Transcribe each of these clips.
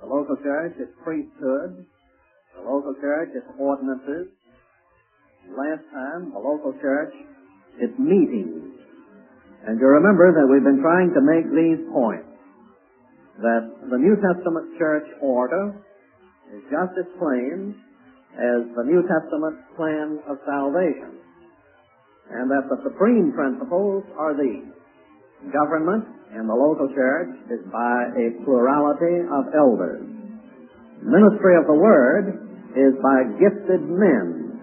The local church, its priesthood. The local church, its ordinances. Last time, the local church, its meetings. And you remember that we've been trying to make these points. That the New Testament church order is just as plain as the New Testament plan of salvation. And that the supreme principles are these. Government in the local church is by a plurality of elders. Ministry of the Word is by gifted men.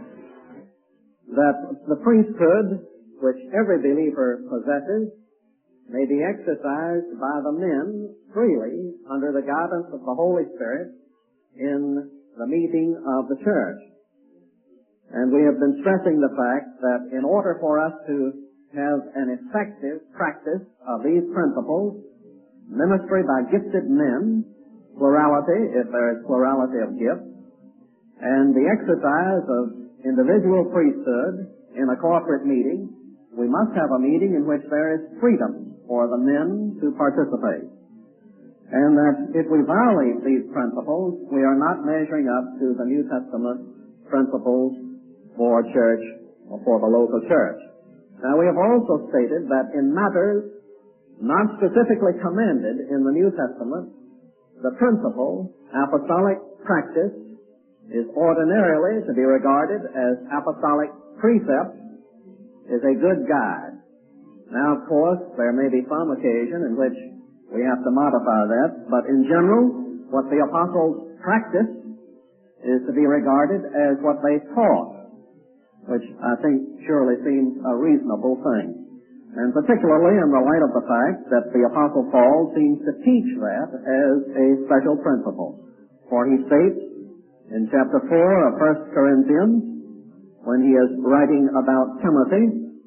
That the priesthood, which every believer possesses, may be exercised by the men freely under the guidance of the Holy Spirit in the meeting of the church. And we have been stressing the fact that in order for us to have an effective practice of these principles, ministry by gifted men, plurality, if there is plurality of gifts, and the exercise of individual priesthood in a corporate meeting, we must have a meeting in which there is freedom for the men to participate. And that if we violate these principles, we are not measuring up to the New Testament principles for church or for the local church. Now, we have also stated that in matters not specifically commanded in the New Testament, the principle, apostolic practice, is ordinarily to be regarded as apostolic precept, is a good guide. Now, of course, there may be some occasion in which we have to modify that, but in general, what the apostles practiced is to be regarded as what they taught, which I think surely seems a reasonable thing. And particularly in the light of the fact that the Apostle Paul seems to teach that as a special principle. For he states in chapter 4 of 1 Corinthians, when he is writing about Timothy,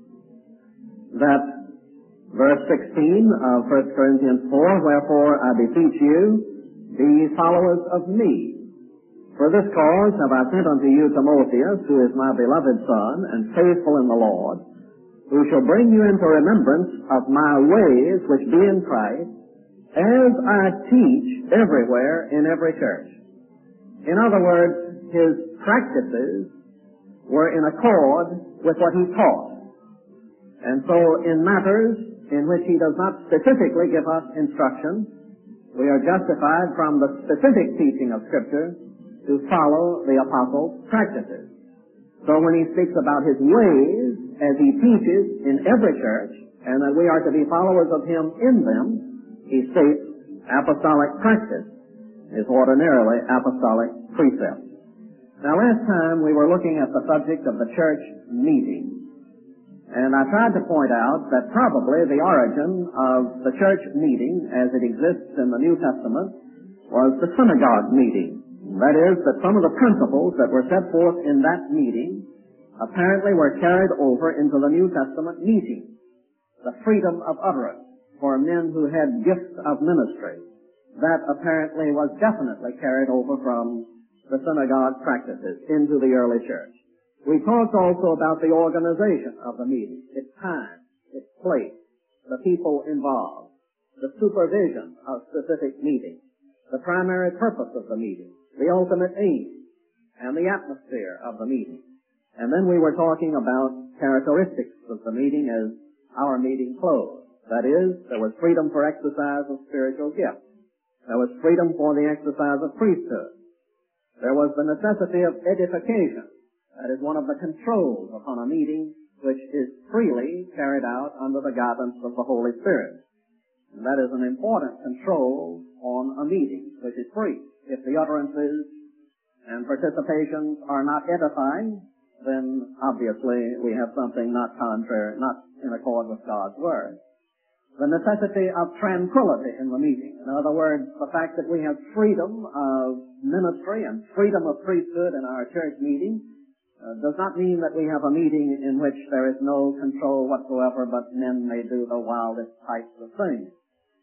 that verse 16 of 1 Corinthians 4, wherefore I beseech you, be ye followers of me. For this cause have I sent unto you Timotheus, who is my beloved son, and faithful in the Lord, who shall bring you into remembrance of my ways which be in Christ, as I teach everywhere in every church. In other words, his practices were in accord with what he taught. And so in matters in which he does not specifically give us instruction, we are justified from the specific teaching of Scripture to follow the apostles' practices. So when he speaks about his ways, as he teaches in every church, and that we are to be followers of him in them, he states apostolic practice is ordinarily apostolic precept. Now, last time we were looking at the subject of the church meeting, and I tried to point out that probably the origin of the church meeting as it exists in the New Testament was the synagogue meeting. That is, that some of the principles that were set forth in that meeting apparently were carried over into the New Testament meeting. The freedom of utterance for men who had gifts of ministry. That apparently was definitely carried over from the synagogue practices into the early church. We talked also about the organization of the meeting, its time, its place, the people involved, the supervision of specific meetings, the primary purpose of the meeting, the ultimate aim, and the atmosphere of the meeting. And then we were talking about characteristics of the meeting as our meeting closed. That is, there was freedom for exercise of spiritual gifts. There was freedom for the exercise of priesthood. There was the necessity of edification. That is one of the controls upon a meeting which is freely carried out under the guidance of the Holy Spirit. And that is an important control on a meeting which is free. If the utterances and participations are not edifying, then obviously we have something not contrary, not in accord with God's Word. The necessity of tranquility in the meeting. In other words, the fact that we have freedom of ministry and freedom of priesthood in our church meeting does not mean that we have a meeting in which there is no control whatsoever, but men may do the wildest types of things.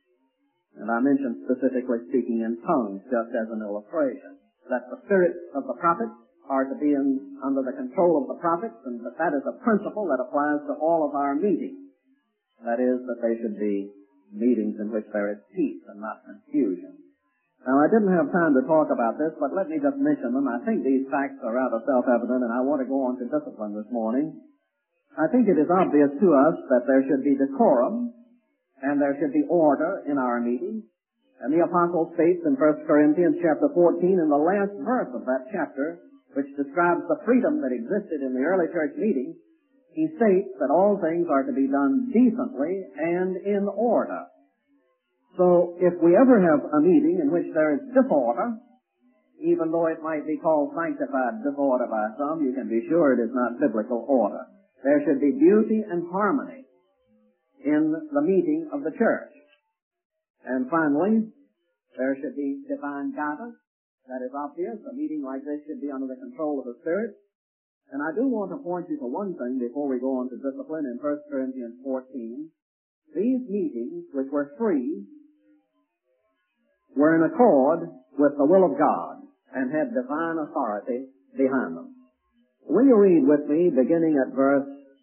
And I mentioned specifically speaking in tongues, just as an illustration, that the spirits of the prophets are to be under the control of the prophets, and that is a principle that applies to all of our meetings. That is, that they should be meetings in which there is peace and not confusion. Now, I didn't have time to talk about this, but let me just mention them. I think these facts are rather self-evident, and I want to go on to discipline this morning. I think it is obvious to us that there should be decorum, and there should be order in our meetings. And the Apostle states in 1 Corinthians chapter 14, in the last verse of that chapter, which describes the freedom that existed in the early church meeting, he states that all things are to be done decently and in order. So if we ever have a meeting in which there is disorder, even though it might be called sanctified disorder by some, you can be sure it is not biblical order. There should be beauty and harmony in the meeting of the church. And finally, there should be divine guidance. That is obvious. A meeting like this should be under the control of the Spirit. And I do want to point you to one thing before we go on to discipline in 1 Corinthians 14. These meetings, which were free, were in accord with the will of God and had divine authority behind them. Will you read with me, beginning at verse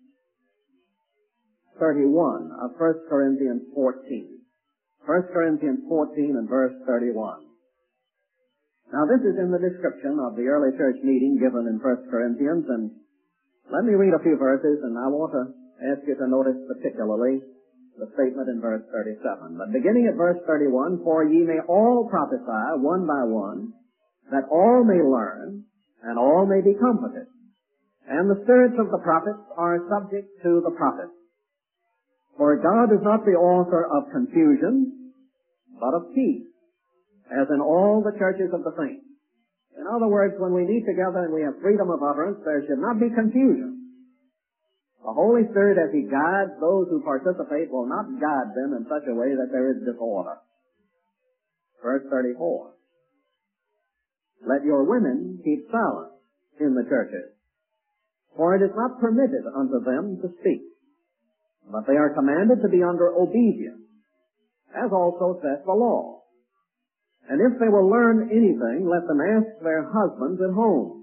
31 of 1 Corinthians 14. 1 Corinthians 14 and verse 31. Now, this is in the description of the early church meeting given in 1 Corinthians, and let me read a few verses, and I want to ask you to notice particularly the statement in verse 37. But beginning at verse 31, for ye may all prophesy one by one, that all may learn, and all may be comforted. And the spirits of the prophets are subject to the prophets. For God is not the author of confusion, but of peace, as in all the churches of the saints. In other words, when we meet together and we have freedom of utterance, there should not be confusion. The Holy Spirit, as He guides those who participate, will not guide them in such a way that there is disorder. Verse 34. Let your women keep silent in the churches, for it is not permitted unto them to speak, but they are commanded to be under obedience, as also saith the law. And if they will learn anything, let them ask their husbands at home.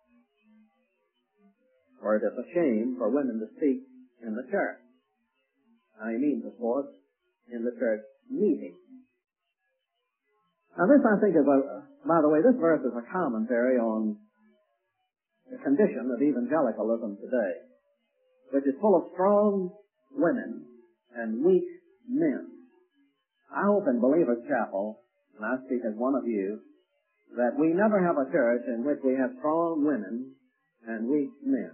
For it is a shame for women to speak in the church. Now he means, of course, in the church meeting. Now this, I think, by the way, this verse is a commentary on the condition of evangelicalism today, which is full of strong women and weak men. I hope in Believers Chapel, and I speak as one of you, that we never have a church in which we have strong women and weak men.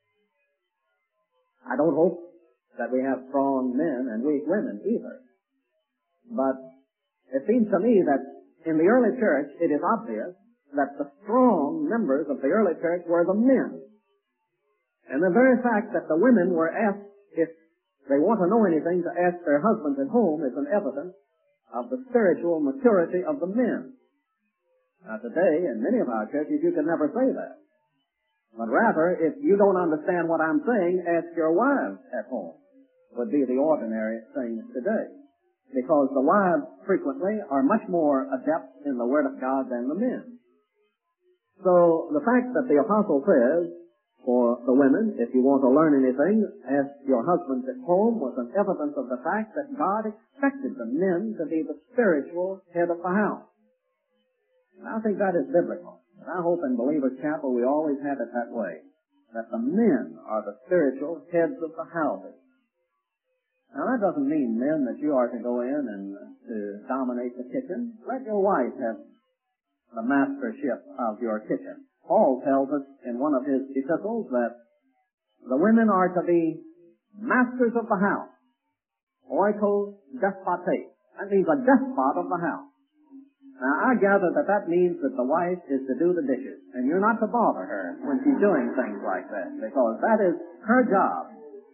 I don't hope that we have strong men and weak women either. But it seems to me that in the early church, it is obvious that the strong members of the early church were the men. And the very fact that the women were asked, if they want to know anything, to ask their husbands at home is an evidence of the spiritual maturity of the men. Now today, in many of our churches, you can never say that. But rather, if you don't understand what I'm saying, ask your wives at home, would be the ordinary thing today. Because the wives frequently are much more adept in the Word of God than the men. So the fact that the Apostle says, for the women, if you want to learn anything, ask your husbands at home, was an evidence of the fact that God expected the men to be the spiritual head of the house. And I think that is biblical. And I hope in Believers Chapel we always have it that way, that the men are the spiritual heads of the houses. Now that doesn't mean, men, that you are to go in and to dominate the kitchen. Let your wife have the mastership of your kitchen. Paul tells us in one of his epistles that the women are to be masters of the house. Oikos despotes. That means a despot of the house. Now, I gather that that means that the wife is to do the dishes, and you're not to bother her when she's doing things like that, because that is her job.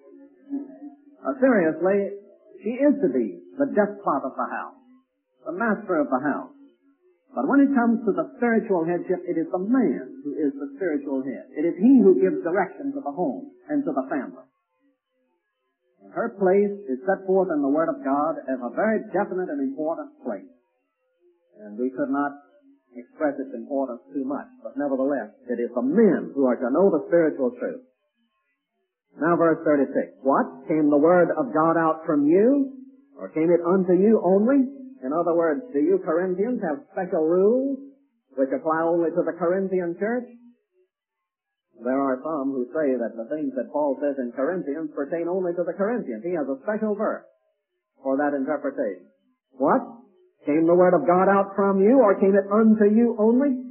Seriously, she is to be the despot of the house, the master of the house. But when it comes to the spiritual headship, it is the man who is the spiritual head. It is he who gives direction to the home and to the family. And her place is set forth in the Word of God as a very definite and important place. And we could not express its importance too much, but nevertheless, it is the men who are to know the spiritual truth. Now verse 36. What? Came the Word of God out from you? Or came it unto you only? In other words, do you Corinthians have special rules which apply only to the Corinthian church? There are some who say that the things that Paul says in Corinthians pertain only to the Corinthians. He has a special verse for that interpretation. What? Came the word of God out from you, or came it unto you only?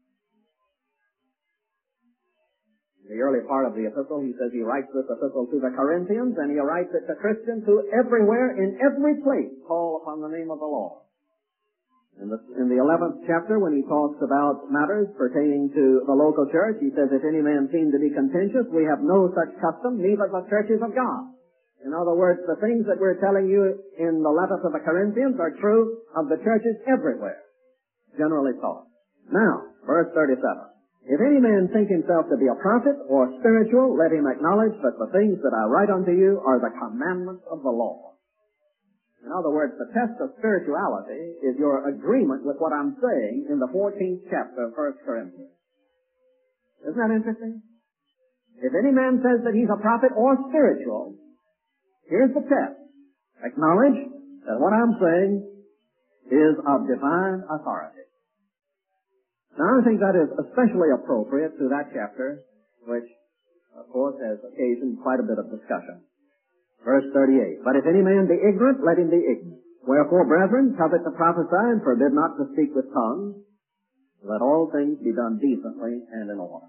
The early part of the epistle, he says he writes this epistle to the Corinthians, and he writes it to Christians who everywhere, in every place, call upon the name of the Lord. In the 11th chapter, when he talks about matters pertaining to the local church, he says, if any man seem to be contentious, we have no such custom, neither the churches of God. In other words, the things that we're telling you in the letter to the Corinthians are true of the churches everywhere, generally taught. Now, verse 37. If any man think himself to be a prophet or spiritual, let him acknowledge that the things that I write unto you are the commandments of the Lord. In other words, the test of spirituality is your agreement with what I'm saying in the 14th chapter of 1 Corinthians. Isn't that interesting? If any man says that he's a prophet or spiritual, here's the test. Acknowledge that what I'm saying is of divine authority. Now, I think that is especially appropriate to that chapter, which, of course, has occasioned quite a bit of discussion. Verse 38, but if any man be ignorant, let him be ignorant. Wherefore, brethren, covet to prophesy and forbid not to speak with tongues. Let all things be done decently and in order.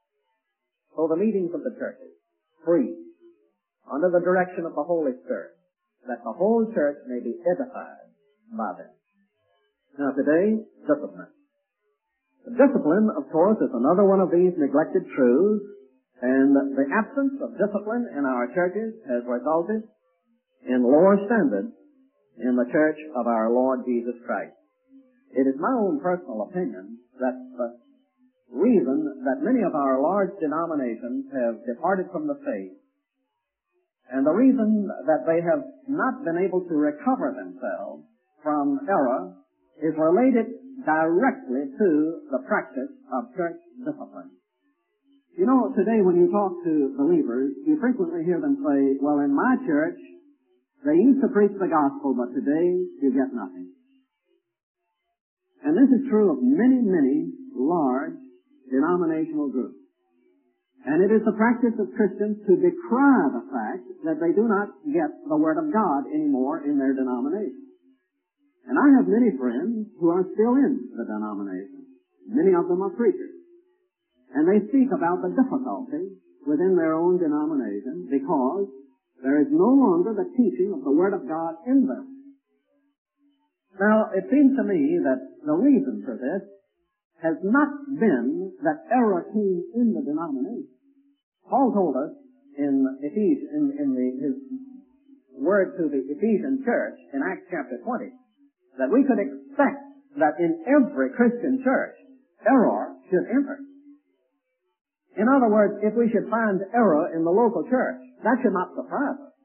So the meetings of the churches, free, under the direction of the Holy Spirit, that the whole church may be edified by them. Now today, discipline. The discipline, of course, is another one of these neglected truths. And the absence of discipline in our churches has resulted in lower standards in the church of our Lord Jesus Christ. It is my own personal opinion that the reason that many of our large denominations have departed from the faith, and the reason that they have not been able to recover themselves from error, is related directly to the practice of church discipline. You know, today when you talk to believers, you frequently hear them say, well, in my church, they used to preach the gospel, but today you get nothing. And this is true of many, many large denominational groups. And it is the practice of Christians to decry the fact that they do not get the Word of God anymore in their denomination. And I have many friends who are still in the denomination. Many of them are preachers. And they speak about the difficulty within their own denomination because there is no longer the teaching of the Word of God in them. Now, it seems to me that the reason for this has not been that error came in the denomination. Paul told us in his word to the Ephesian church in Acts chapter 20 that we could expect that in every Christian church error should enter. In other words, if we should find error in the local church, that should not surprise us.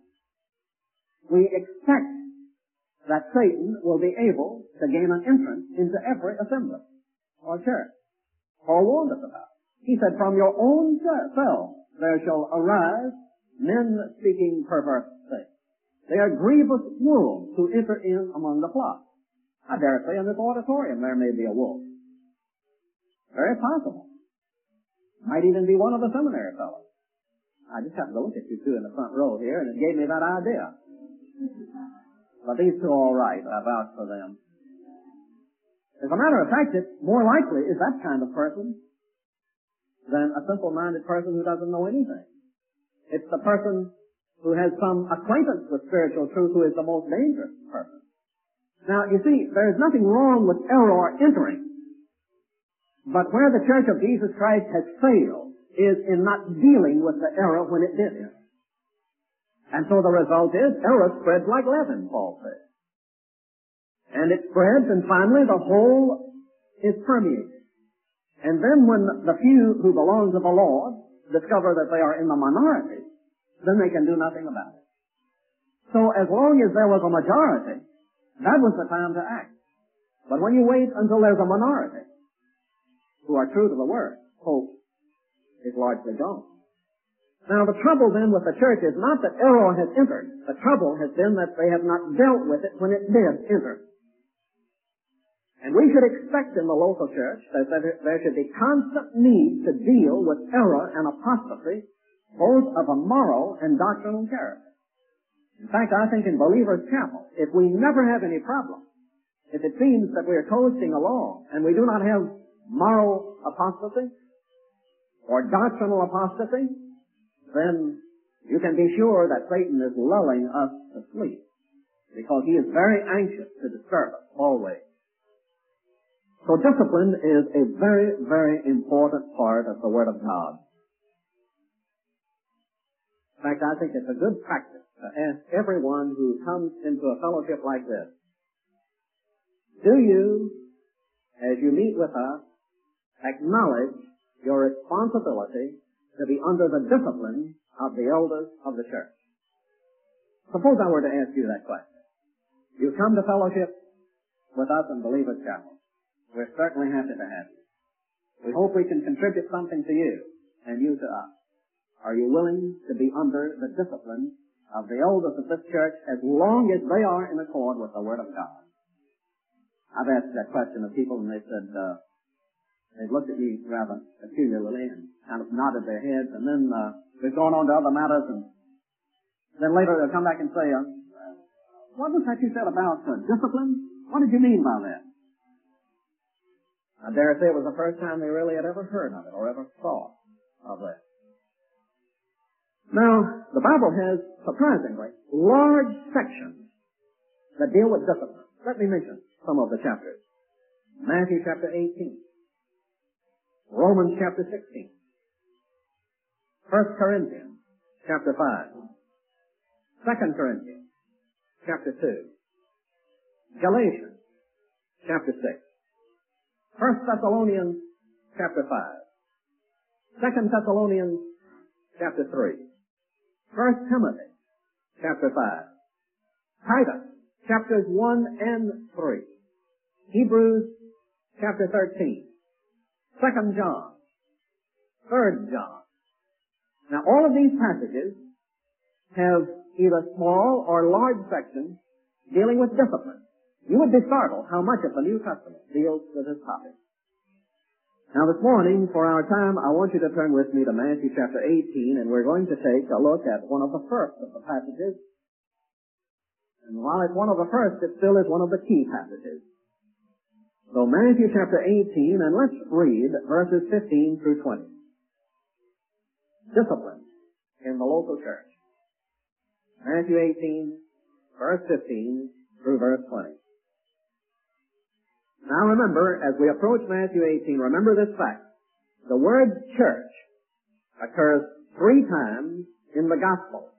We expect that Satan will be able to gain an entrance into every assembly or church. Paul warned us about it. He said, from your own selves there shall arise men speaking perverse things. They are grievous wolves who enter in among the flock. I dare say in this auditorium there may be a wolf. Very possible. Might even be one of the seminary fellows. I just happened to look at you two in the front row here, and it gave me that idea. But these two are all right. I vouch for them. As a matter of fact, it's more likely is that kind of person than a simple-minded person who doesn't know anything. It's the person who has some acquaintance with spiritual truth who is the most dangerous person. Now, you see, there is nothing wrong with error entering. But where the Church of Jesus Christ has failed is in not dealing with the error when it did enter. And so the result is error spreads like leaven, Paul says. And it spreads, and finally the whole is permeated. And then when the few who belong to the Lord discover that they are in the minority, then they can do nothing about it. So as long as there was a majority, that was the time to act. But when you wait until there's a minority who are true to the Word, hope is largely gone. Now the trouble then with the church is not that error has entered. The trouble has been that they have not dealt with it when it did enter. And we should expect in the local church that there should be constant need to deal with error and apostasy, both of a moral and doctrinal character. In fact, I think in Believers' Chapel, if we never have any problem, if it seems that we are coasting along and we do not have moral apostasy or doctrinal apostasy, then you can be sure that Satan is lulling us asleep, because he is very anxious to disturb us always. So discipline is a very, very important part of the Word of God. In fact, I think it's a good practice to ask everyone who comes into a fellowship like this, do you, as you meet with us, acknowledge your responsibility to be under the discipline of the elders of the church? Suppose I were to ask you that question. You come to fellowship with us in Believers' Chapel. We're certainly happy to have you. We hope we can contribute something to you and you to us. Are you willing to be under the discipline of the elders of this church as long as they are in accord with the Word of God? I've asked that question of people and they said, they looked at me rather peculiarly and kind of nodded their heads, and then they've gone on to other matters, and then later they'll come back and say, what was that you said about discipline? What did you mean by that? I dare say it was the first time they really had ever heard of it or ever thought of that. Now, the Bible has, surprisingly, large sections that deal with discipline. Let me mention some of the chapters. Matthew chapter 18. Romans chapter 16. 1 Corinthians chapter 5. 2 Corinthians chapter 2. Galatians chapter 6. 1 Thessalonians chapter 5. 2 Thessalonians chapter 3. 1 Timothy chapter 5. Titus chapters 1 and 3. Hebrews chapter 13. 2 John. 3 John. Now all of these passages have either small or large sections dealing with discipline. You would be startled how much of the New Testament deals with this topic. Now this morning, for our time, I want you to turn with me to Matthew chapter 18, and we're going to take a look at one of the first of the passages. And while it's one of the first, it still is one of the key passages. So Matthew chapter 18, and let's read verses 15 through 20. Discipline in the local church. Matthew 18, verse 15 through verse 20. Now remember, as we approach Matthew 18, remember this fact. The word church occurs 3 times in the Gospel.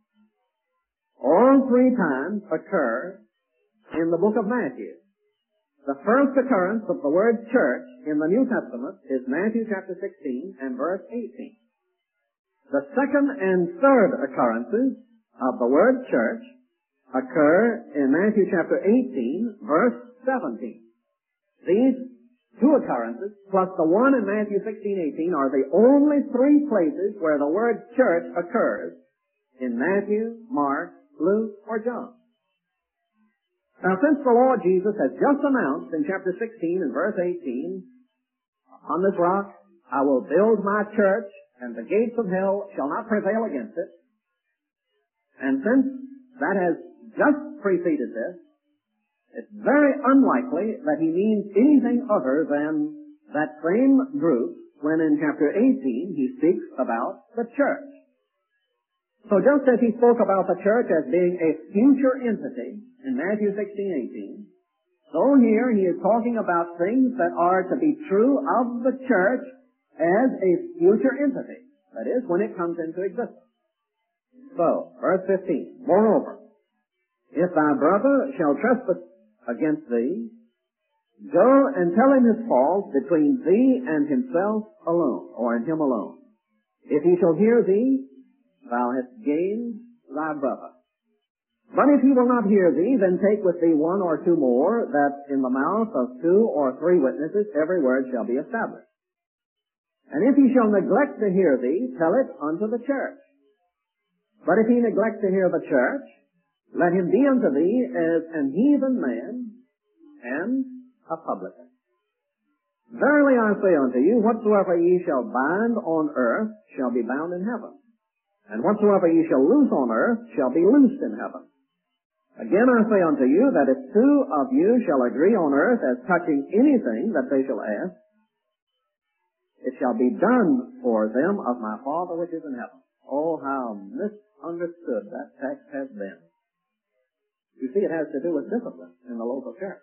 All 3 times occur in the book of Matthew. The first occurrence of the word church in the New Testament is Matthew chapter 16 and verse 18. The second and third occurrences of the word church occur in Matthew chapter 18, verse 17. These 2 occurrences, plus the one in Matthew 16:18, are the only 3 places where the word church occurs in Matthew, Mark, Luke, or John. Now, since the Lord Jesus has just announced in chapter 16 and verse 18, "On this rock I will build my church, and the gates of hell shall not prevail against it," and since that has just preceded this, it's very unlikely that he means anything other than that same group when in chapter 18 he speaks about the church. So just as he spoke about the church as being a future entity in Matthew 16:18, so here he is talking about things that are to be true of the church as a future entity. That is, when it comes into existence. So, verse 15, "Moreover, if thy brother shall trespass against thee, go and tell him his fault between thee and himself alone," or in him alone. "If he shall hear thee, thou hast gained thy brother. But if he will not hear thee, then take with thee 1 or 2 more, that in the mouth of 2 or 3 witnesses every word shall be established. And if he shall neglect to hear thee, tell it unto the church. But if he neglect to hear the church, let him be unto thee as an heathen man and a publican. Verily I say unto you, whatsoever ye shall bind on earth shall be bound in heaven, and whatsoever ye shall loose on earth shall be loosed in heaven. Again I say unto you, that if two of you shall agree on earth as touching anything that they shall ask, it shall be done for them of my Father which is in heaven. Oh, how misunderstood that text has been. You see, it has to do with discipline in the local church.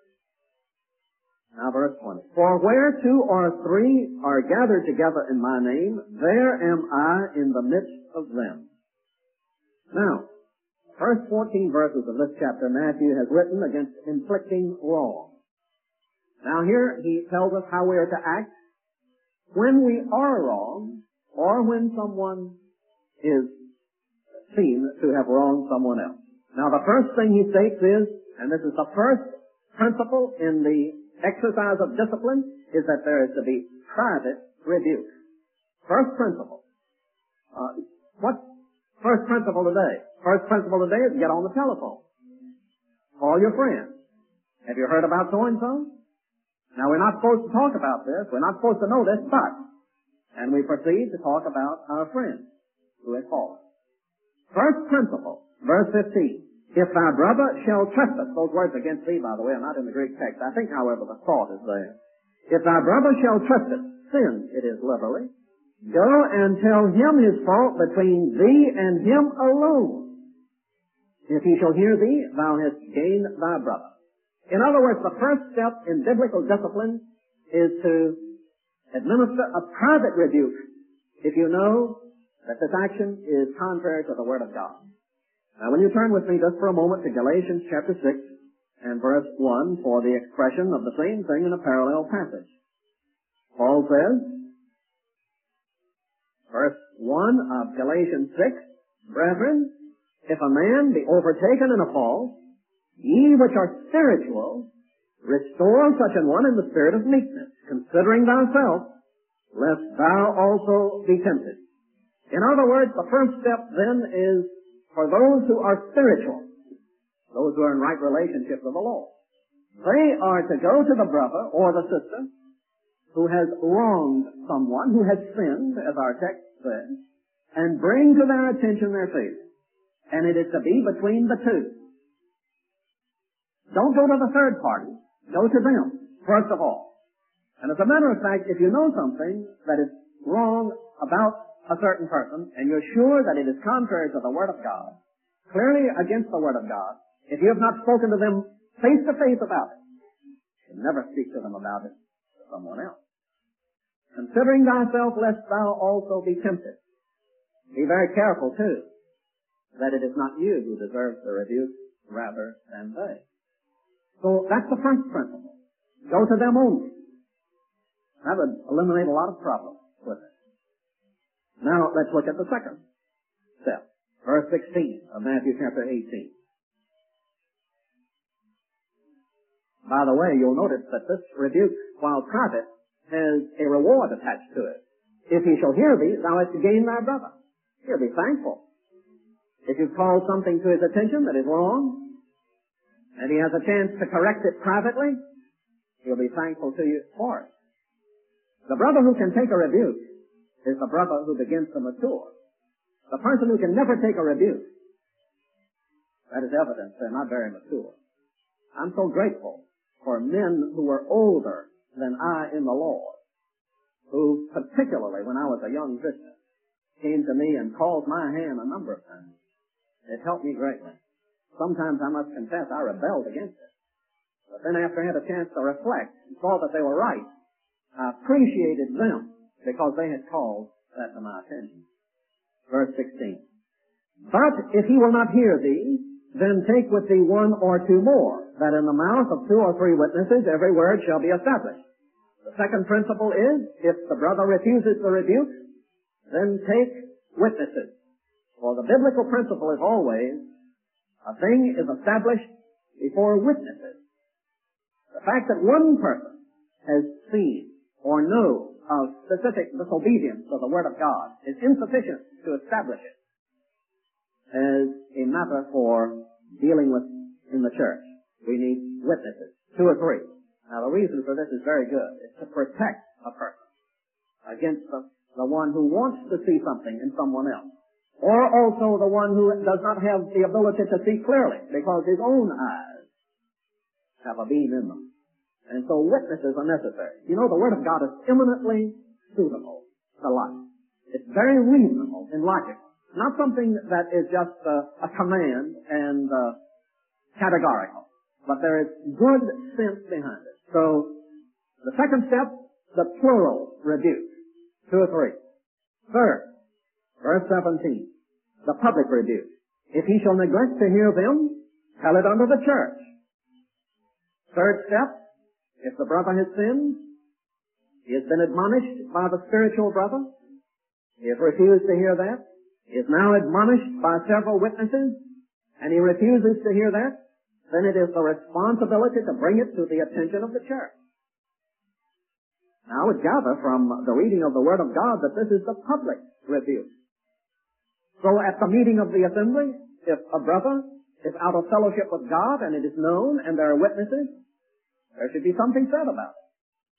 Now verse 20. For where two or three are gathered together in my name, there am I in the midst of them. Now, first 14 verses of this chapter, Matthew has written against inflicting wrong. Now here he tells us how we are to act when we are wrong, or when someone is seen to have wronged someone else. Now the first thing he states is, and this is the first principle in the exercise of discipline, is that there is to be private rebuke. First principle. What's first principle today? First principle today is get on the telephone. Call your friends. Have you heard about so-and-so? Now we're not supposed to talk about this. We're not supposed to know this, but, and we proceed to talk about our friends who have fallen. First principle, verse 15. If thy brother shall trespass, those words against thee, by the way, are not in the Greek text. I think, however, the thought is there. If thy brother shall trespass, sin, it is literally, go and tell him his fault between thee and him alone. If he shall hear thee, thou hast gained thy brother. In other words, the first step in biblical discipline is to administer a private rebuke if you know that this action is contrary to the Word of God. Now, when you turn with me just for a moment to Galatians chapter 6 and verse 1 for the expression of the same thing in a parallel passage. Paul says, verse 1 of Galatians 6, Brethren, if a man be overtaken in a fault, ye which are spiritual, restore such an one in the spirit of meekness, considering thyself, lest thou also be tempted. In other words, the first step then is for those who are spiritual, those who are in right relationship with the Lord. They are to go to the brother or the sister who has wronged someone, who has sinned, as our text says, and bring to their attention their failure. And it is to be between the two. Don't go to the third party. Go to them, first of all. And as a matter of fact, if you know something that is wrong about a certain person, and you're sure that it is contrary to the Word of God, clearly against the Word of God, if you have not spoken to them face to face about it, you never speak to them about it to someone else. Considering thyself, lest thou also be tempted. Be very careful, too, that it is not you who deserves the rebuke rather than they. So that's the first principle. Go to them only. That would eliminate a lot of problems with it. Now, let's look at the second step. Verse 16 of Matthew chapter 18. By the way, you'll notice that this rebuke, while private, has a reward attached to it. If he shall hear thee, thou hast gained thy brother. He'll be thankful. If you call something to his attention that is wrong, and he has a chance to correct it privately, he'll be thankful to you for it. The brother who can take a rebuke is the brother who begins to mature. The person who can never take a rebuke, that is evidence they're not very mature. I'm so grateful for men who were older than I in the Lord, who particularly when I was a young Christian, came to me and called my hand a number of times. It helped me greatly. Sometimes I must confess I rebelled against it. But then after I had a chance to reflect and saw that they were right, I appreciated them because they had called that to my attention. Verse 16. But if he will not hear thee, then take with thee one or two more, that in the mouth of two or three witnesses every word shall be established. The second principle is, if the brother refuses the rebuke, then take witnesses. For the biblical principle is always, a thing is established before witnesses. The fact that one person has seen or knows of specific disobedience to the Word of God is insufficient to establish it as a matter for dealing with in the church. We need witnesses, two or three. Now, the reason for this is very good. It's to protect a person against the one who wants to see something in someone else, or also the one who does not have the ability to see clearly because his own eyes have a beam in them. And so witnesses are necessary. You know, the Word of God is eminently suitable to life. It's very reasonable and logical. Not something that is just a command and categorical, but there is good sense behind it. So, the second step, the plural rebuke. 2 or 3. Third, verse 17, the public rebuke. If he shall neglect to hear them, tell it unto the church. Third step, if the brother has sinned, he has been admonished by the spiritual brother, he has refused to hear that, he is now admonished by several witnesses, and he refuses to hear that, then it is the responsibility to bring it to the attention of the church. Now, I would gather from the reading of the Word of God that this is the public rebuke. So at the meeting of the assembly, if a brother is out of fellowship with God and it is known and there are witnesses, there should be something said about it.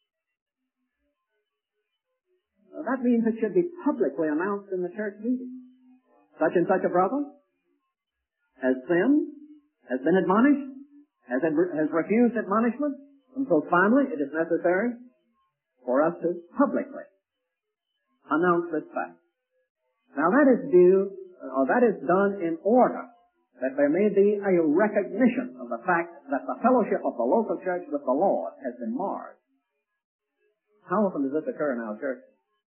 Well, that means it should be publicly announced in the church meeting. Such and such a brother has sinned, has been admonished, has refused admonishment, and so finally it is necessary for us to publicly announce this fact. Now that is done in order that there may be a recognition of the fact that the fellowship of the local church with the Lord has been marred. How often does this occur in our church?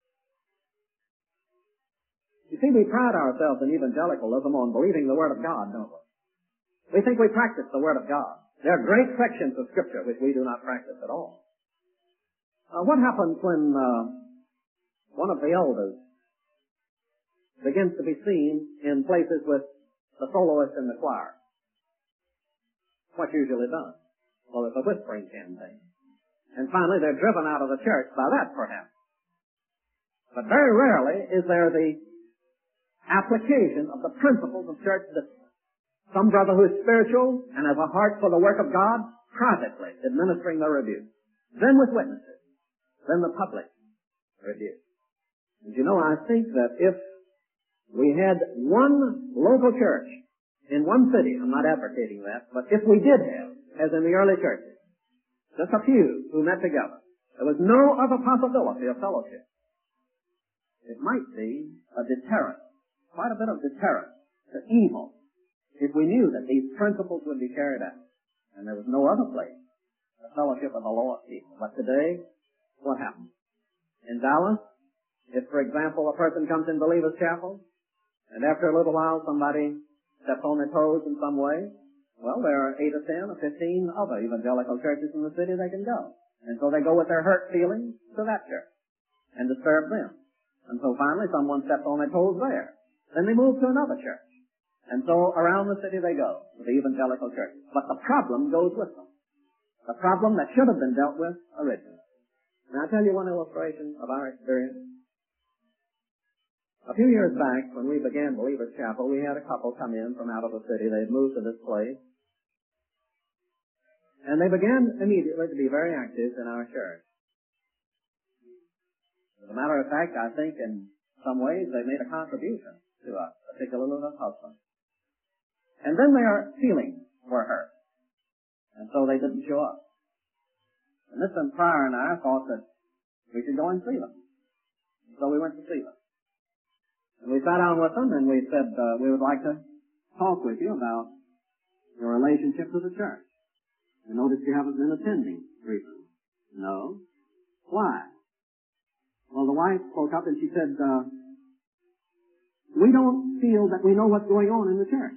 You see, we pride ourselves in evangelicalism on believing the Word of God, don't we? We think we practice the Word of God. There are great sections of Scripture which we do not practice at all. What happens when one of the elders begins to be seen in places with the soloist in the choir? What's usually done? Well, it's a whispering campaign. And finally, they're driven out of the church by that, perhaps. But very rarely is there the application of the principles of church discipline. Some brother who is spiritual and has a heart for the work of God, privately administering the rebuke. Then with witnesses. Then the public rebuke. And you know, I think that if we had one local church in one city, I'm not advocating that, but if we did have, as in the early churches, just a few who met together, there was no other possibility of fellowship. It might be a deterrent, quite a bit of deterrent to evil, if we knew that these principles would be carried out, and there was no other place for fellowship of the Lord's people. But today, what happens? In Dallas, if, for example, a person comes in Believer's Chapel, and after a little while somebody steps on their toes in some way, well, there are 8 or 10 or 15 other evangelical churches in the city they can go. And so they go with their hurt feelings to that church and disturb them. And so finally someone steps on their toes there. Then they move to another church. And so around the city they go, with the evangelical churches. But the problem goes with them. The problem that should have been dealt with originally. Now I'll tell you one illustration of our experience. A few years back, when we began Believer's Chapel, we had a couple come in from out of the city. They had moved to this place. And they began immediately to be very active in our church. As a matter of fact, I think in some ways they made a contribution to us, particularly the husband. And then their feelings were hurt. And so they didn't show up. And Mr. Pryor and I thought that we should go and see them. So we went to see them. And we sat down with them and we said, we would like to talk with you about your relationship to the church. I noticed you haven't been attending recently. No. Why? Well, the wife spoke up and she said, we don't feel that we know what's going on in the church.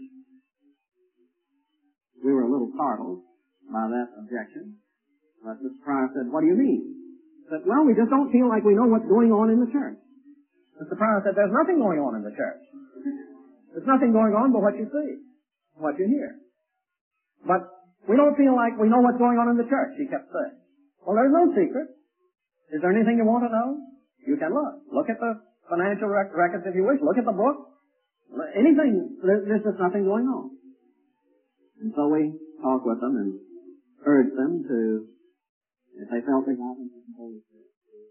We were a little startled by that objection. But Mr. Pryor said, what do you mean? He said, well, we just don't feel like we know what's going on in the church. Mr. Pryor said, there's nothing going on in the church. There's nothing going on but what you see, what you hear. But we don't feel like we know what's going on in the church, he kept saying. Well, there's no secret. Is there anything you want to know? You can look. Look at the financial records if you wish. Look at the book. Anything. There's just nothing going on. And so we talked with them and urged them to If they felt they got them, the Holy Spirit.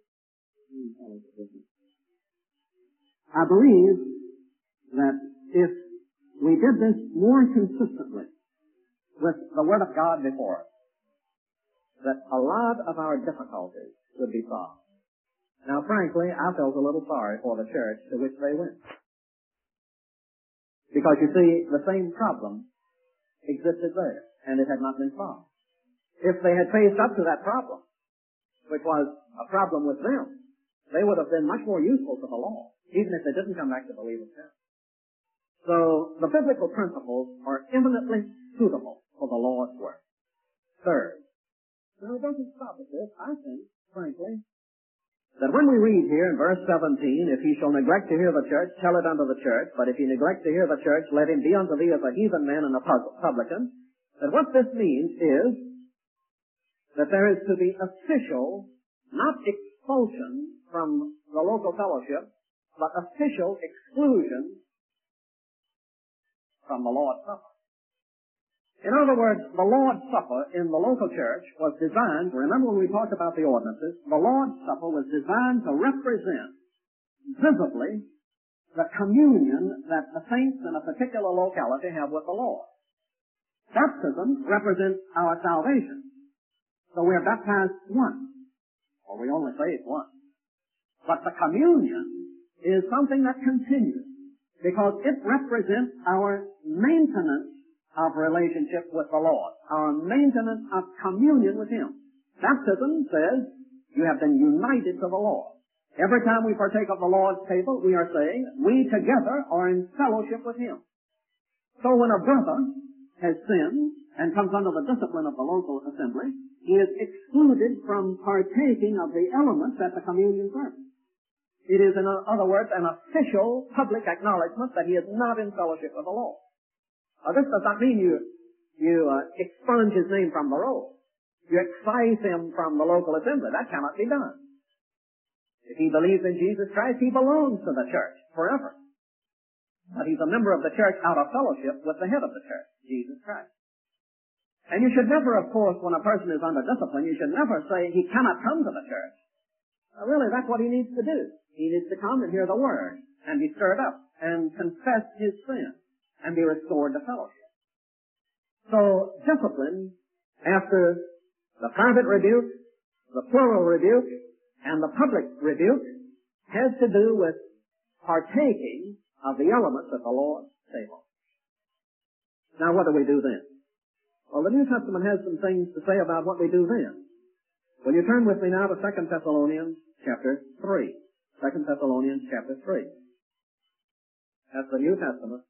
I believe that if we did this more consistently with the Word of God before us, that a lot of our difficulties would be solved. Now, frankly, I felt a little sorry for the church to which they went. Because, you see, the same problem existed there, and it had not been solved. If they had faced up to that problem, which was a problem with them, they would have been much more useful to the law, even if they didn't come back to believe in God. So, the biblical principles are eminently suitable for the Lord's work. Third, now it doesn't stop at this. I think, frankly, that when we read here in verse 17, if he shall neglect to hear the church, tell it unto the church, but if he neglect to hear the church, let him be unto thee as a heathen man and a publican, that what this means is that there is to be official, not expulsion from the local fellowship, but official exclusion from the Lord's Supper. In other words, the Lord's Supper in the local church was designed, remember when we talked about the ordinances, the Lord's Supper was designed to represent visibly the communion that the saints in a particular locality have with the Lord. Baptism represents our salvation. So we're baptized once, or we only say it's once. But the communion is something that continues, because it represents our maintenance of relationship with the Lord, our maintenance of communion with Him. Baptism says you have been united to the Lord. Every time we partake of the Lord's table, we are saying we together are in fellowship with Him. So when a brother has sinned and comes under the discipline of the local assembly, he is excluded from partaking of the elements at the communion service. It is, in other words, an official public acknowledgement that he is not in fellowship with the Lord. This does not mean you expunge his name from the roll. You excise him from the local assembly. That cannot be done. If he believes in Jesus Christ, he belongs to the church forever. But he's a member of the church out of fellowship with the head of the church, Jesus Christ. And you should never, of course, when a person is under discipline, you should never say he cannot come to the church. Really, that's what he needs to do. He needs to come and hear the Word and be stirred up and confess his sin and be restored to fellowship. So, discipline, after the private rebuke, the plural rebuke, and the public rebuke, has to do with partaking of the elements at the Lord's table. Now, what do we do then? Well, the New Testament has some things to say about what we do then. Will you turn with me now to 2 Thessalonians chapter 3. 2 Thessalonians chapter 3. That's the New Testament.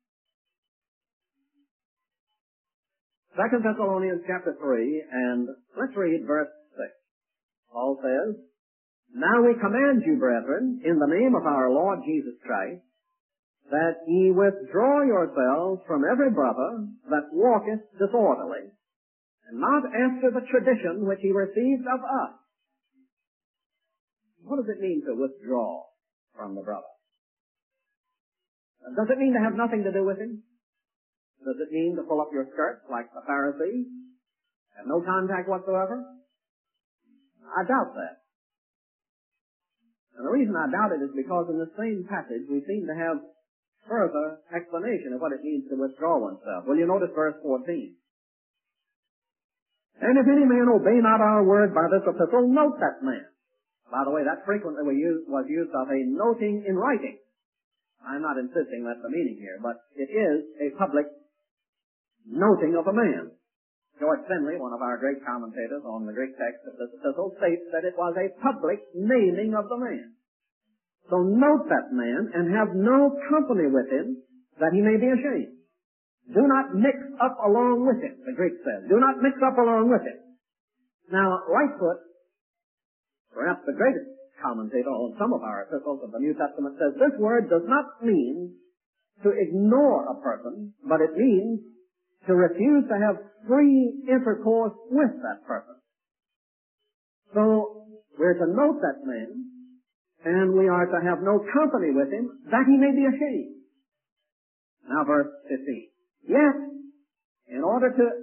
2 Thessalonians chapter 3, and let's read verse 6. Paul says, Now we command you, brethren, in the name of our Lord Jesus Christ, that ye withdraw yourselves from every brother that walketh disorderly, and not after the tradition which he received of us. What does it mean to withdraw from the brother? Does it mean to have nothing to do with him? Does it mean to pull up your skirts like the Pharisees? Have no contact whatsoever? I doubt that. And the reason I doubt it is because in the same passage we seem to have further explanation of what it means to withdraw oneself. Will you notice verse 14? And if any man obey not our word by this epistle, note that man. By the way, that frequently was used of a noting in writing. I'm not insisting that's the meaning here, but it is a public noting of a man. George Finley, one of our great commentators on the Greek text of this epistle, states that it was a public naming of the man. So note that man and have no company with him that he may be ashamed. Do not mix up along with him, the Greek says. Do not mix up along with him. Now, Lightfoot, perhaps the greatest commentator on some of our epistles of the New Testament, says this word does not mean to ignore a person, but it means to refuse to have free intercourse with that person. So, we're to note that man, and we are to have no company with him, that he may be ashamed. Now verse 15. Yet, in order to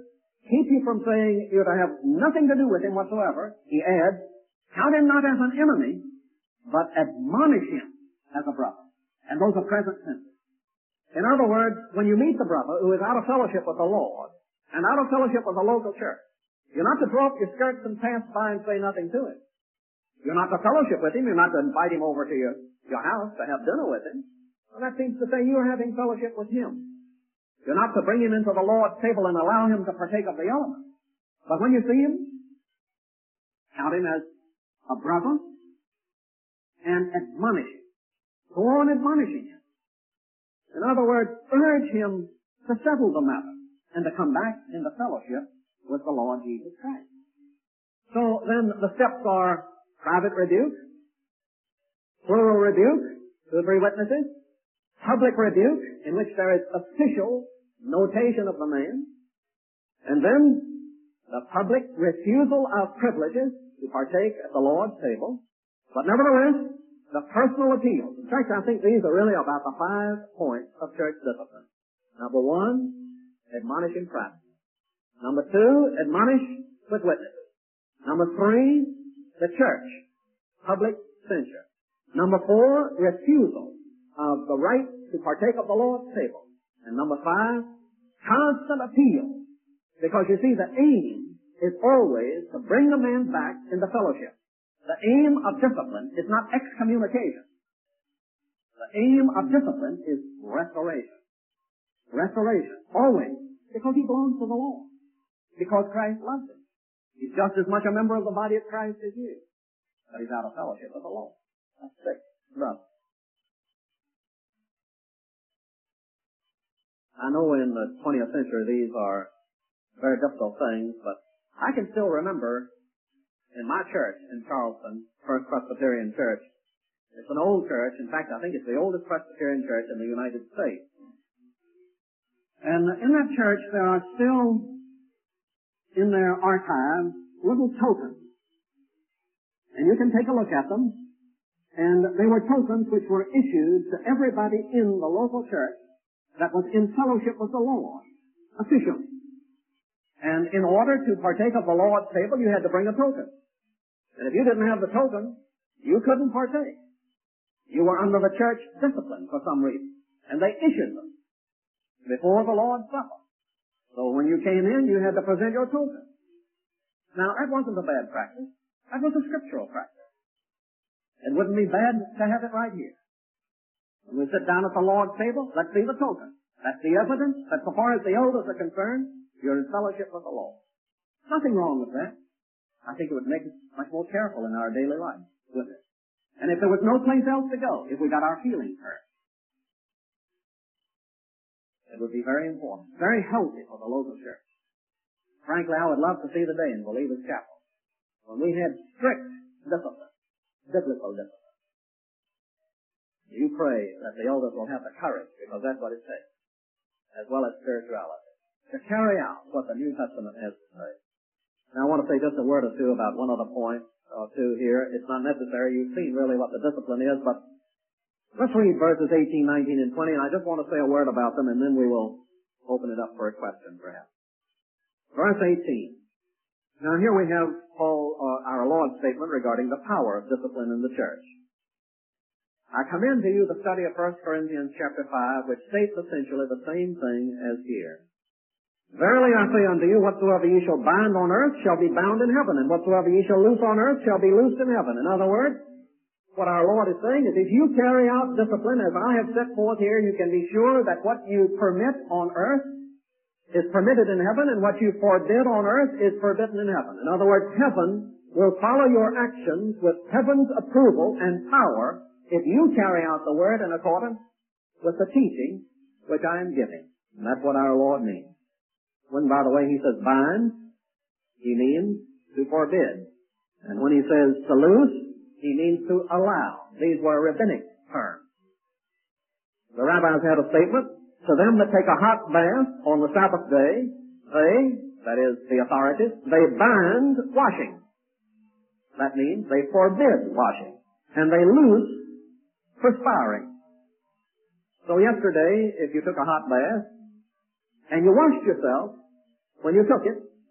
keep you from saying you're to have nothing to do with him whatsoever, he adds, count him not as an enemy, but admonish him as a brother. And those are present tense. In other words, when you meet the brother who is out of fellowship with the Lord and out of fellowship with the local church, you're not to throw up your skirts and pass by and say nothing to him. You're not to fellowship with him. You're not to invite him over to your house to have dinner with him. Well, that seems to say you're having fellowship with him. You're not to bring him into the Lord's table and allow him to partake of the elements. But when you see him, count him as a brother and admonish him. Go on admonishing him. In other words, urge him to settle the matter and to come back into fellowship with the Lord Jesus Christ. So then the steps are private rebuke, plural rebuke, 2 or 3 witnesses, public rebuke, in which there is official notation of the man, and then the public refusal of privileges to partake at the Lord's table, but nevertheless, the personal appeal. In fact, I think these are really about the 5 points of church discipline. Number 1, admonish in private. Number 2, admonish with witnesses. Number 3, the church, public censure. Number 4, refusal of the right to partake of the Lord's table. And number 5, constant appeal. Because you see, the aim is always to bring the man back into fellowship. The aim of discipline is not excommunication. The aim of discipline is restoration. Restoration. Always. Because he belongs to the Lord. Because Christ loves him. He's just as much a member of the body of Christ as you. But he's out of fellowship with the Lord. That's 6, brother. I know in the 20th century these are very difficult things, but I can still remember in my church in Charleston, First Presbyterian Church. It's an old church. In fact, I think it's the oldest Presbyterian church in the United States. And in that church, there are still, in their archives, little tokens. And you can take a look at them. And they were tokens which were issued to everybody in the local church that was in fellowship with the Lord, officially. And in order to partake of the Lord's table, you had to bring a token. And if you didn't have the token, you couldn't partake. You were under the church discipline for some reason. And they issued them before the Lord's Supper. So when you came in, you had to present your token. Now, that wasn't a bad practice. That was a scriptural practice. It wouldn't be bad to have it right here. When we sit down at the Lord's table, let's see the token. That's the evidence that so far as the elders are concerned, you're in fellowship with the Lord. Nothing wrong with that. I think it would make us much more careful in our daily life with it. And if there was no place else to go, if we got our feelings hurt, it would be very important, very healthy for the local church. Frankly, I would love to see the day in Believers Chapel when we had strict discipline, biblical discipline. You pray that the elders will have the courage, because that's what it takes, as well as spirituality, to carry out what the New Testament has to say. Now, I want to say just a word or two about one other point or two here. It's not necessary. You've seen really what the discipline is, but let's read verses 18, 19, and 20, and I just want to say a word about them, and then we will open it up for a question, perhaps. Verse 18. Now, here we have our Lord's statement regarding the power of discipline in the church. I commend to you the study of 1 Corinthians chapter 5, which states essentially the same thing as here. Verily I say unto you, whatsoever ye shall bind on earth shall be bound in heaven, and whatsoever ye shall loose on earth shall be loosed in heaven. In other words, what our Lord is saying is if you carry out discipline as I have set forth here, you can be sure that what you permit on earth is permitted in heaven, and what you forbid on earth is forbidden in heaven. In other words, heaven will follow your actions with heaven's approval and power if you carry out the word in accordance with the teaching which I am giving. And that's what our Lord means. When, by the way, he says bind, he means to forbid. And when he says to loose, he means to allow. These were rabbinic terms. The rabbis had a statement, to them that take a hot bath on the Sabbath day, they, that is, the authorities, they bind washing. That means they forbid washing. And they loose perspiring. So yesterday, if you took a hot bath, and you washed yourself, when you took it,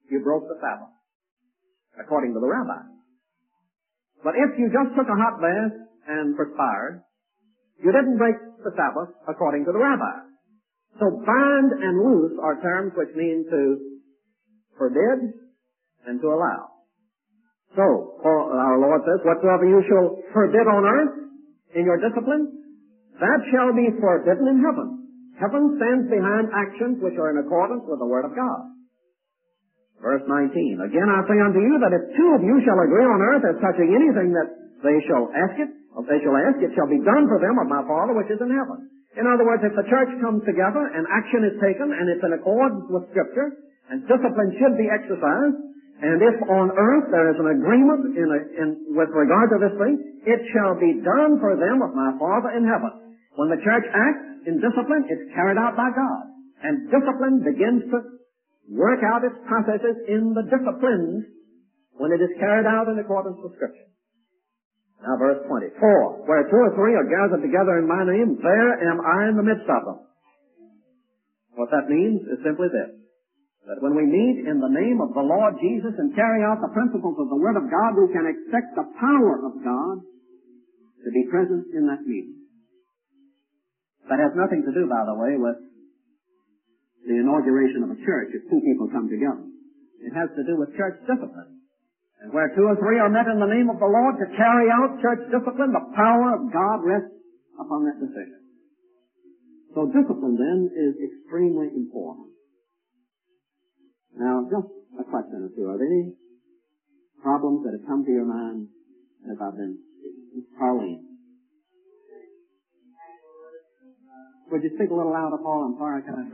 you broke the Sabbath, according to the rabbi. But if you just took a hot bath and perspired, you didn't break the Sabbath according to the rabbi. So bind and loose are terms which mean to forbid and to allow. So, our Lord says, whatsoever you shall forbid on earth in your discipline, that shall be forbidden in heaven. Heaven stands behind actions which are in accordance with the Word of God. Verse 19, again I say unto you that if two of you shall agree on earth as touching anything that they shall ask, it shall be done for them of my Father which is in heaven. In other words, if the church comes together and action is taken and it's in accordance with Scripture and discipline should be exercised, and if on earth there is an agreement with regard to this thing, it shall be done for them of my Father in heaven. When the church acts in discipline, it's carried out by God. And discipline begins to work out its processes in the disciplines when it is carried out in accordance with Scripture. Now verse 20. For where two or three are gathered together in my name, there am I in the midst of them. What that means is simply this, that when we meet in the name of the Lord Jesus and carry out the principles of the Word of God, we can expect the power of God to be present in that meeting. That has nothing to do, by the way, with the inauguration of a church if two people come together. It has to do with church discipline. And where two or three are met in the name of the Lord to carry out church discipline, the power of God rests upon that decision. So discipline then is extremely important. Now, just a question or two. Are there any problems that have come to your mind as I've been speaking? Pauline. Would you speak a little louder, Paul? I'm sorry, can I?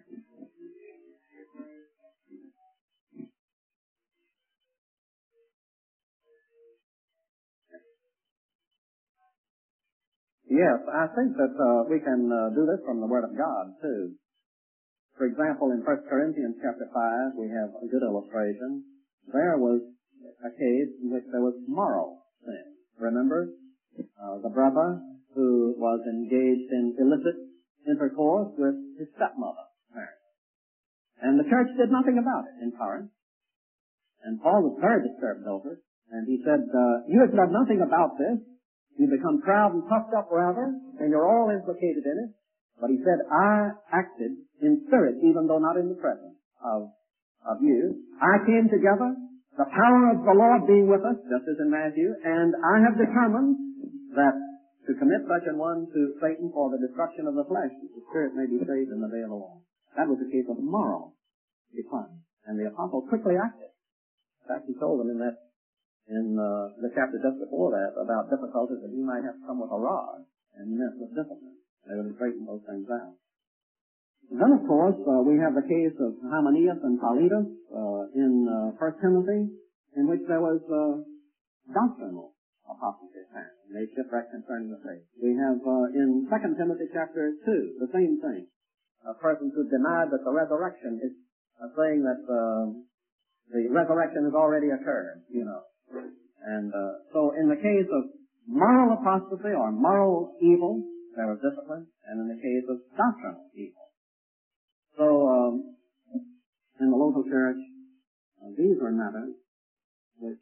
Yes, I think that we can do this from the Word of God, too. For example, in 1 Corinthians chapter 5, we have a good illustration. There was a case in which there was moral sin. Remember, the brother who was engaged in illicit intercourse with his stepmother, and the church did nothing about it in Corinth. And Paul was very disturbed over it, and he said, you have done nothing about this. You become proud and puffed up rather, and you're all implicated in it. But he said, I acted in spirit, even though not in the presence of you. I came together, the power of the Lord being with us, just as in Matthew, and I have determined that to commit such an one to Satan for the destruction of the flesh, that the spirit may be saved in the day of the Lord. That was a case of moral decline. And the apostle quickly acted. In fact, he told them in the chapter just before that about difficulties that he might have to come with a rod, and he meant with discipline. They would straighten those things out. And then, of course, we have the case of Hymenaeus and Philetus in 1 Timothy, in which there was doctrinal apostasy. They shipwrecked concerning the faith. We have in 2 Timothy chapter 2 the same thing. Persons who denied that the resurrection is saying that the resurrection has already occurred, you know. And so in the case of moral apostasy or moral evil, there was discipline, and in the case of doctrinal evil. So in the local church, these are matters which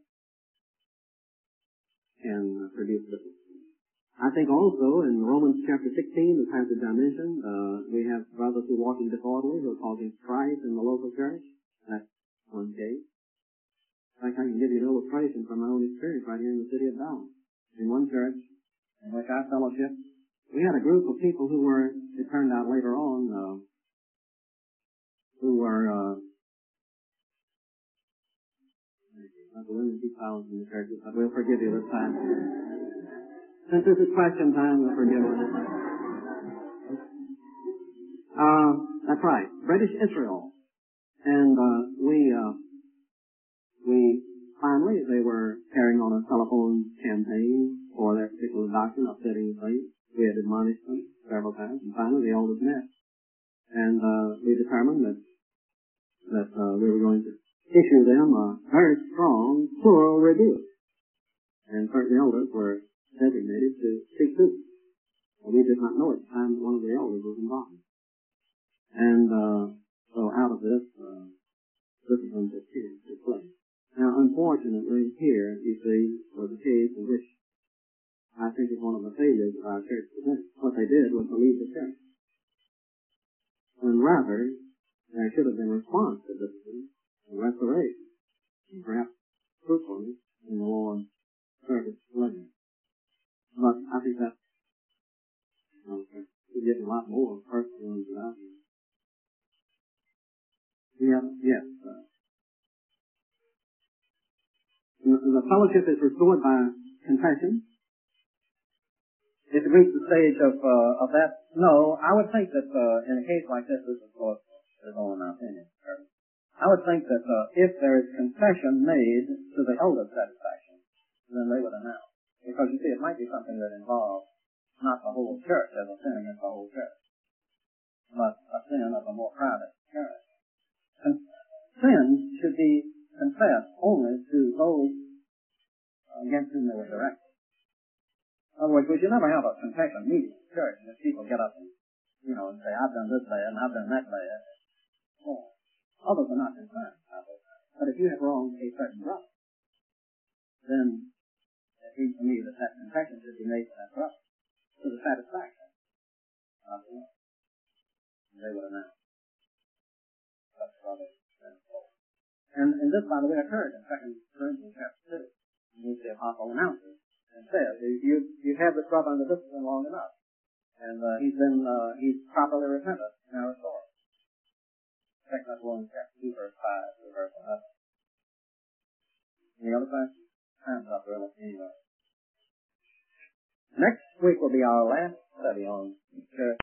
can produce discipline. I think also in Romans chapter 16, the passage I mentioned, we have brothers who are walking disorderly, who are causing strife in the local church. That's one case. In fact, I can give you an illustration from my own experience right here in the city of Dallas. In one church in which I fellowship, we had a group of people who were, it turned out later on, who were, not the women keep silent in the churches, but we'll forgive you this time. Since this is question time, we'll forgive you. That's right, British Israel. And we finally, they were carrying on a telephone campaign for their particular doctrine, upsetting the faith. We had admonished them several times, and finally the elders met. And we determined that we were going to issue them a very strong plural rebuke. And certain elders were designated to speak to them. Well, we did not know at the time that one of the elders was involved. And so out of this, discipline took place. Now, unfortunately, here, you see, was a case in which I think is one of the failures of our church today. What they did was to leave the church. When rather, there should have been response to discipline and restoration, and perhaps fruitfulness in the Lord's service later. But I think that we're getting a lot more personal into that. Yes. The fellowship is restored by confession. If it reached the stage of that, no, I would think that in a case like this of course is only my opinion. I would think that if there is confession made to the elder's satisfaction, then they would announce. Because you see, it might be something that involves not the whole church as a sin against the whole church, but a sin of a more private character. Sin should be confessed only to those against whom they were directed. In other words, we should never have a confession meeting in church and if people get up and, and say, I've done this bad and I've done that bad. Oh, others are not concerned about those things. But if you have wronged a certain brother, then it seems to me that confession should be made to that brother to the satisfaction of the Lord. They would announce. Such brothers and so forth. And this, by the way, occurred in 2 Corinthians chapter 2. In which the apostle announces and says, you've had this brother under discipline long enough. And he's properly repentant and now restored. 2 Corinthians chapter 2, verse 5 to verse 11. Any other questions? Time's up really. Anyway. Next week will be our last study on church.